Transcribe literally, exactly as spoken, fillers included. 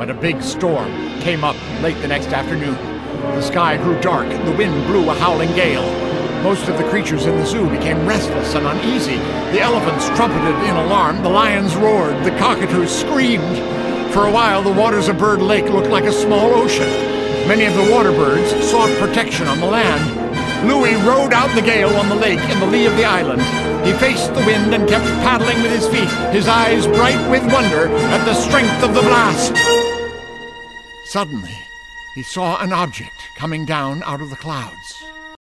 But a big storm came up late the next afternoon. The sky grew dark, the wind blew a howling gale. Most of the creatures in the zoo became restless and uneasy. The elephants trumpeted in alarm, the lions roared, the cockatoos screamed. For a while, the waters of Bird Lake looked like a small ocean. Many of the water birds sought protection on the land. Louis rode out the gale on the lake in the lee of the island. He faced the wind and kept paddling with his feet, his eyes bright with wonder at the strength of the blast. Suddenly, he saw an object coming down out of the clouds.